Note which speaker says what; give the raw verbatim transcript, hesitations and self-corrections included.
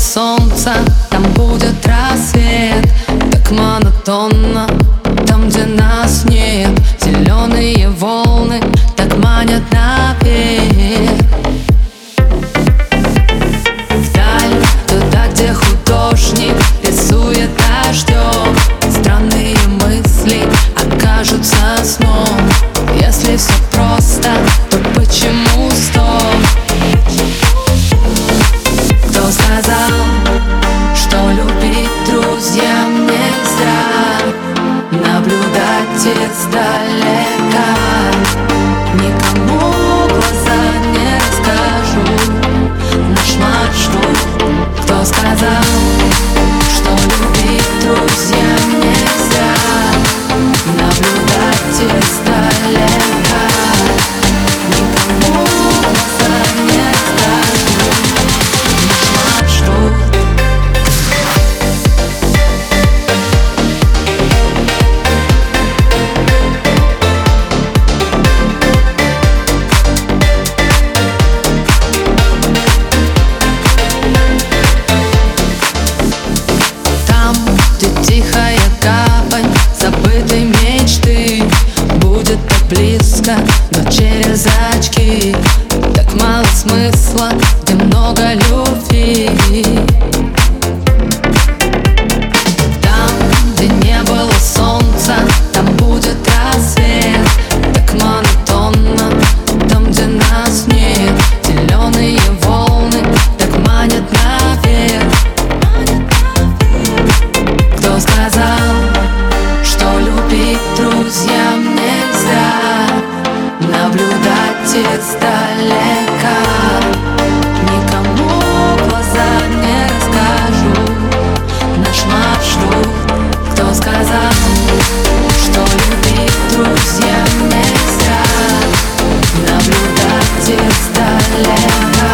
Speaker 1: солнца, там будет рассвет. Так монотонно, там, где нас нет. Зеленые волны так манят наверх. Вдаль, туда, где художник рисует дождем. Странные мысли окажутся сном. Если все просто, то почему стоп? Кто сказал, что любить друзьям нельзя? Наблюдать издалека никому глаза не расскажу наш маршрут. Кто сказал, что любить друзьям нельзя? Наблюдать издалека никому глаза не расскажу наш маршрут. Тихая гавань забытой мечты будет так близко, но через очки. Так мало смысла, где много любви. Там, где не было солнца, там будет рассвет. Так монотонно, там, где нас нет. Зеленые волны так манят наверх. Кто сказал, что любить друзьям нельзя? Наблюдать издалека никому глаза не расскажу наш маршрут. Кто сказал, что любить друзьям нельзя? Наблюдать издалека